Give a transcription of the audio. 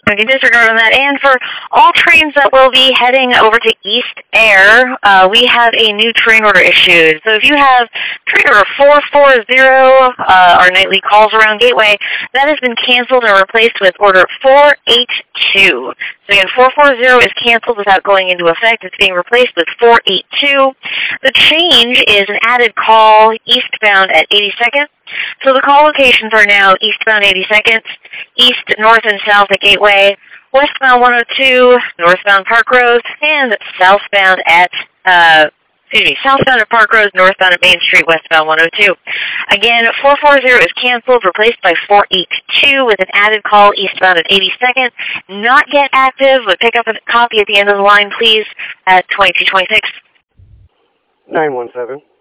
We can disregard on that. And for all trains that will be heading over to East Air, we have a new train order issued. So if you have train order 440, our nightly calls around Gateway, that has been canceled and replaced with order 482. So again, 440 is canceled without going into effect. It's being replaced with 482. The change is an added call eastbound at 82nd. So the call locations are now eastbound 82nd, east, north, and south at Gateway, westbound 102, northbound Park Road, and southbound at southbound at Park Road, northbound at Main Street, westbound 102. Again, 440 is canceled, replaced by 482 with an added call eastbound at 82nd. Not yet active, but pick up a copy at the end of the line, please, at 2226. 917.